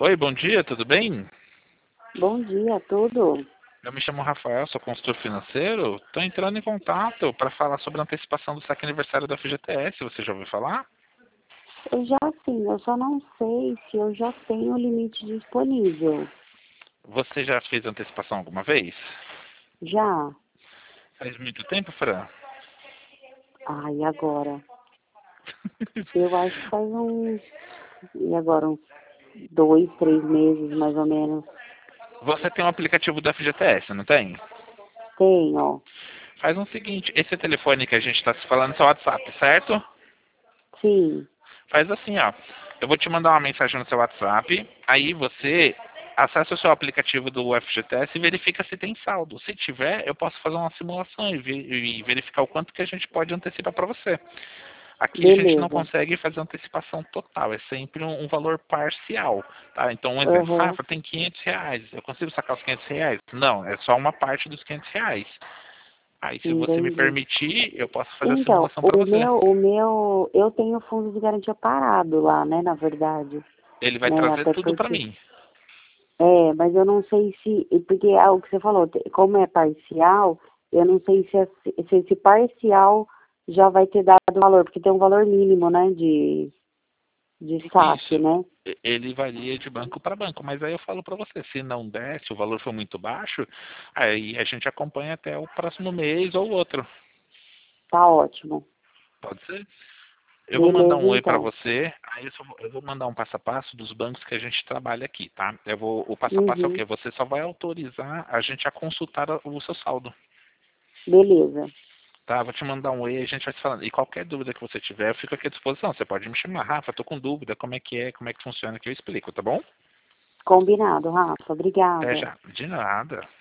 Oi, bom dia, tudo bem? Bom dia, tudo? Eu me chamo Rafael, sou consultor financeiro. Estou entrando em contato para falar sobre a antecipação do saque aniversário da FGTS. Você já ouviu falar? Eu já sim, eu só não sei se eu já tenho o limite disponível. Você já fez antecipação alguma vez? Já? Faz muito tempo, Fran? Ai, agora? Eu acho que faz uns, e agora uns 2, 3 meses, mais ou menos. Você tem um aplicativo da FGTS, não tem? Tenho. Faz o seguinte, esse telefone que a gente está se falando é seu WhatsApp, certo? Sim. Faz assim, ó. Eu vou te mandar uma mensagem no seu WhatsApp, aí você acessa o seu aplicativo do FGTS e verifica se tem saldo. Se tiver, eu posso fazer uma simulação e verificar o quanto que a gente pode antecipar para você. Aqui a gente não Beleza. consegue fazer antecipação total, é sempre um valor parcial, tá? Então, um exemplo, Aham. Rafa, tem R$ 500, eu consigo sacar os R$ 500? Não, é só uma parte dos R$ 500. Aí, se você me Entendi. permitir, eu posso fazer a Então, simulação para você. eu tenho fundo de garantia parado lá, né, na verdade. Ele vai Né, trazer até tudo para porque mim. Mas eu não sei se, porque o que você falou, como é parcial, eu não sei se esse parcial já vai ter dado valor, porque tem um valor mínimo, né, de saque, Isso. né? Ele varia de banco para banco, mas aí eu falo para você, se não der, se o valor for muito baixo, aí a gente acompanha até o próximo mês ou outro. Tá ótimo. Pode ser? Eu vou mandar Beleza, um oi para então. você, aí eu vou mandar um passo a passo dos bancos que a gente trabalha aqui, tá? O passo a passo é o Uhum. quê? Você só vai autorizar a gente a consultar o seu saldo, Beleza. tá? Vou te mandar um oi e a gente vai se falando. E qualquer dúvida que você tiver, eu fico aqui à disposição. Você pode me chamar, Rafa, tô com dúvida, como é que funciona que eu explico, tá bom? Combinado, Rafa. Até Obrigada. já. De nada.